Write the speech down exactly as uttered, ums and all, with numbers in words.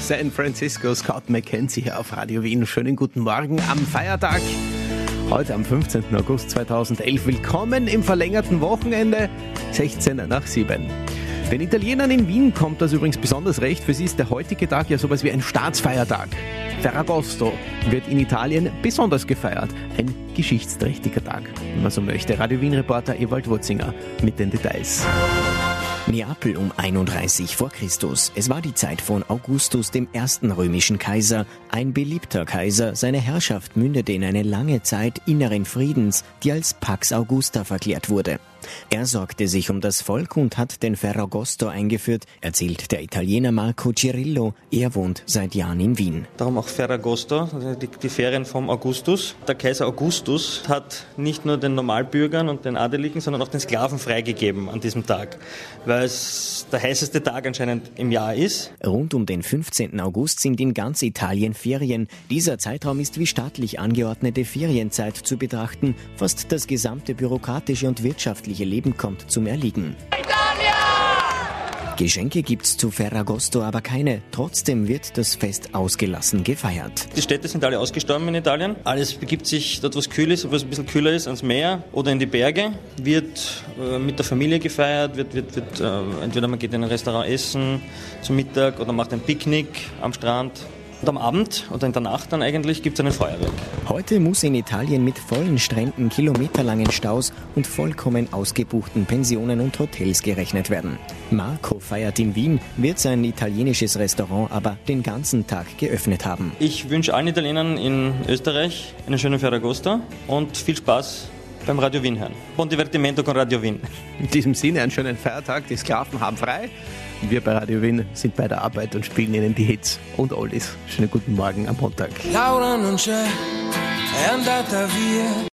San Francisco, Scott McKenzie hier auf Radio Wien. Schönen guten Morgen am Feiertag. Heute am fünfzehnten August zweitausendelf. Willkommen im verlängerten Wochenende, sechzehn nach sieben. Den Italienern in Wien kommt das übrigens besonders recht. Für sie ist der heutige Tag ja sowas wie ein Staatsfeiertag. Ferragosto wird in Italien besonders gefeiert. Ein geschichtsträchtiger Tag, wenn man so möchte. Radio Wien-Reporter Ewald Wurzinger mit den Details. Neapel um einunddreißig vor Christus. Es war die Zeit von Augustus, dem ersten römischen Kaiser. Ein beliebter Kaiser. Seine Herrschaft mündete in eine lange Zeit inneren Friedens, die als Pax Augusta verklärt wurde. Er sorgte sich um das Volk und hat den Ferragosto eingeführt, erzählt der Italiener Marco Cirillo. Er wohnt seit Jahren in Wien. Darum auch Ferragosto, die, die Ferien vom Augustus. Der Kaiser Augustus hat nicht nur den Normalbürgern und den Adeligen, sondern auch den Sklaven freigegeben an diesem Tag, weil es der heißeste Tag anscheinend im Jahr ist. Rund um den fünfzehnten August sind in ganz Italien Ferien. Dieser Zeitraum ist wie staatlich angeordnete Ferienzeit zu betrachten. Fast das gesamte bürokratische und wirtschaftliche Leben kommt zum Erliegen. Geschenke gibt's zu Ferragosto aber keine. Trotzdem wird das Fest ausgelassen gefeiert. Die Städte sind alle ausgestorben in Italien. Alles begibt sich dort, was kühl ist, wo es ein bisschen kühler ist, ans Meer oder in die Berge. Wird äh, mit der Familie gefeiert, wird, wird, wird äh, entweder man geht in ein Restaurant essen zum Mittag oder macht ein Picknick am Strand. Und am Abend oder in der Nacht dann eigentlich gibt es einen Feuerwerk. Heute muss in Italien mit vollen Stränden, kilometerlangen Staus und vollkommen ausgebuchten Pensionen und Hotels gerechnet werden. Marco feiert in Wien, wird sein italienisches Restaurant aber den ganzen Tag geöffnet haben. Ich wünsche allen Italienern in Österreich einen schönen Ferragosto und viel Spaß beim Radio Wien hören. Buon divertimento con Radio Wien. In diesem Sinne einen schönen Feiertag. Die Sklaven haben frei. Wir bei Radio Wien sind bei der Arbeit und spielen Ihnen die Hits und Oldies. Schönen guten Morgen am Montag. Laura non c'è, è andata via.